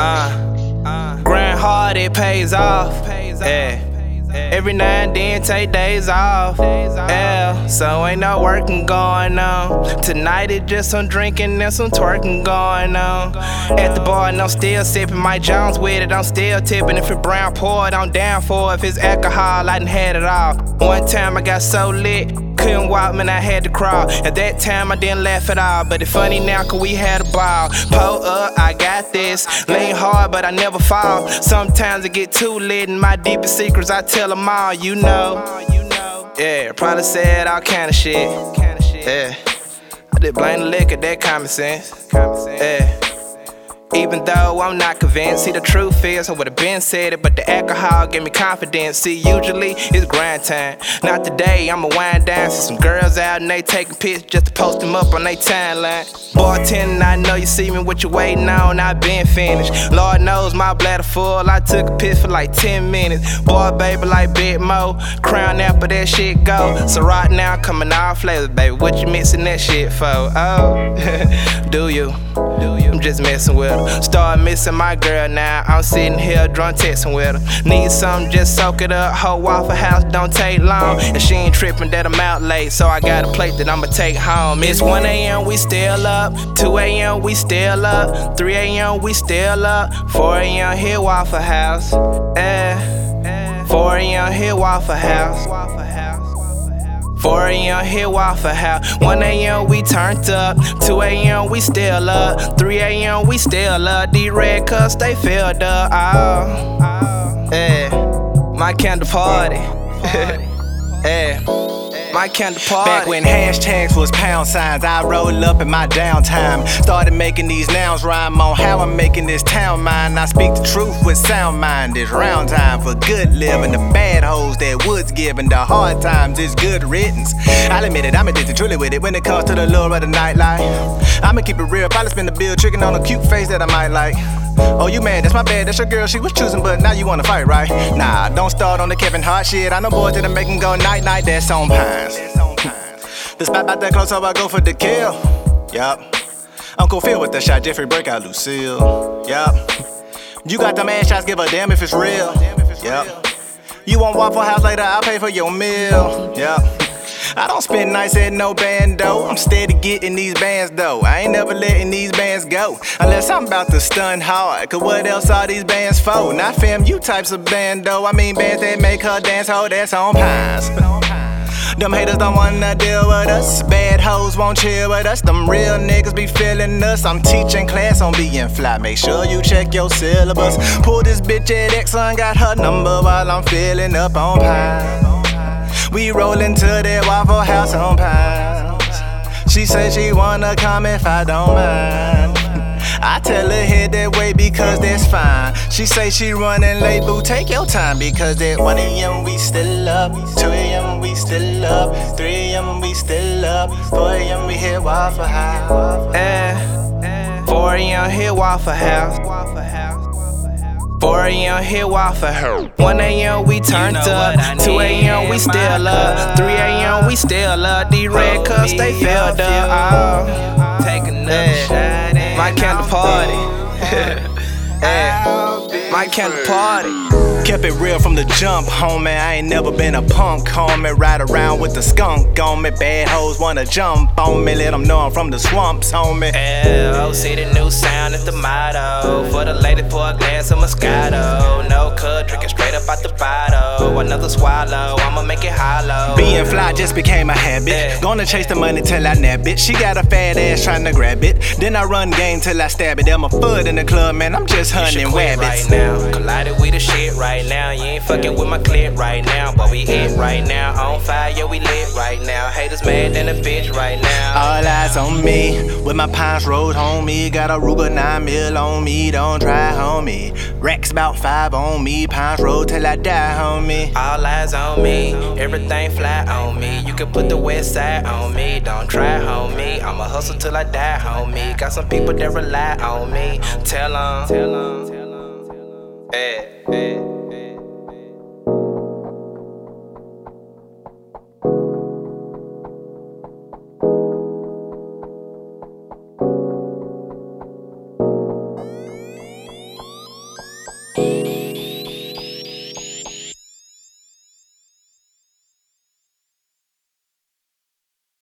Grind hard, it pays off. Yeah. Every now and then take days off. Yeah. So ain't no working going on. Tonight it's just some drinking and some twerking going on. At the bar and I'm still sipping. Mike Jones with it, I'm still tipping. If it brown poured, I'm down for it. If it's alcohol, I done had it all. One time I got so lit, couldn't walk, man, I had to crawl. At that time I didn't laugh at all, but it's funny now cause we had a ball. Pull up, I got this. Lean hard, but I never fall. Sometimes I get too lit and my deepest secrets I tell them all, you know. Yeah, probably said all kind of shit. Yeah, I did blame the liquor, that common sense. Yeah. Even though I'm not convinced, see the truth is I would've been said it, but the alcohol gave me confidence. See, usually it's grind time. Not today, I'ma wind down. See some girls out and they taking pics just to post them up on they timeline. Bartending, I know you see me, what you waiting on, I been finished. Lord knows my bladder full, I took a piss for like 10 minutes. Boy, baby, like Big Mo, crown apple, that shit go. So right now, coming all flavors, baby, what you mixing that shit for? Oh, do you? I'm just messing with her. Start missing my girl now. I'm sitting here drunk texting with her. Need something, just soak it up. Whole Waffle House don't take long. And she ain't tripping that I'm out late, so I got a plate that I'ma take home. It's 1 a.m. we still up, 2 a.m. we still up, 3 a.m. we still up, 4 a.m. hit Waffle House. 4 a.m. hit Waffle House. 4 a.m. hit Waffle House. 1 a.m. we turned up, 2 a.m. we still up, 3 a.m. we still up. These red cups they filled up. Oh, yeah, my candle party. Yeah, my candle party. Back when hashtags was pound signs, I rolled up in my downtime. Started making these nouns rhyme on how I'm making this town mine. I speak the truth with sound mind. It's round time for good living. The bad hoes that Woods giving, the hard times is good riddance. I'll admit it, I'm addicted truly with it when it comes to the lure of the nightlife. I'ma keep it real, probably spend the bill tricking on a cute face that I might like. Oh, you mad? That's my bad, that's your girl, she was choosing, but now you wanna fight, right? Nah, don't start on the Kevin Hart shit. I know boys that'll make him go night-night, that's on Pines. The spot about that close, so I go for the kill. Yup. Uncle Phil with the shot, Jeffrey breakout, Lucille. Yup. You got them ass shots, give a damn if it's real. Yup. You want Waffle House later, I'll pay for your meal. Yup. I don't spend nights at no bando. I'm steady getting these bands though. I ain't never letting these bands go unless I'm about to stun hard. Cause what else are these bands for? Not fam, you types of bando. I mean bands that make her dance, ho, that's on Pines. Them haters don't wanna deal with us. Bad hoes won't chill with us. Them real niggas be feeling us. I'm teaching class on being fly. Make sure you check your syllabus. Pull this bitch at Exxon, got her number while I'm filling up on Pines. We rollin' to that Waffle House on Pines. She said she wanna come if I don't mind. I tell her head that way because that's fine. She say she running late, boo, take your time. Because at 1 a.m. we still up, 2 a.m. we still up, 3 a.m. we still up, 4 a.m. we hit Waffle House. 4 a.m. hit Waffle House. 4 a.m. hit Waffle House. 1 a.m. we turned up, 2 a.m. we still up, 3 a.m. we still up. These red cups they filled up. Oh, take another shot. My candle party. My candle party. Kept it real from the jump, homie. I ain't never been a punk, homie. Ride around with the skunk on me. Bad hoes wanna jump on me. Let them know I'm from the swamps, homie. LOC, the new sound is the motto. For the lady, pour a glass of Moscato. No cut, drinking straight up out the bottle. Another swallow, I'ma make it hollow. Being fly just became a habit. Gonna chase the money till I nab it. She got a fat ass trying to grab it. Then I run game till I stab it. I'm a foot in the club, man. I'm just hunting rabbits. Right now, collided with the shit right now. You ain't fucking with my clip right now, but we it right now. On fire, yeah, we lit right now. Haters mad than a bitch right now. All eyes on me, with my Pines Road homie. Got a Ruger 9 mil on me, don't try homie. Racks about 5 on me, Pines Road till I die homie. All eyes on me, everything fly on me. You can put the west side on me, don't try homie. I'ma hustle till I die homie. Got some people that rely on me. Tell 'em.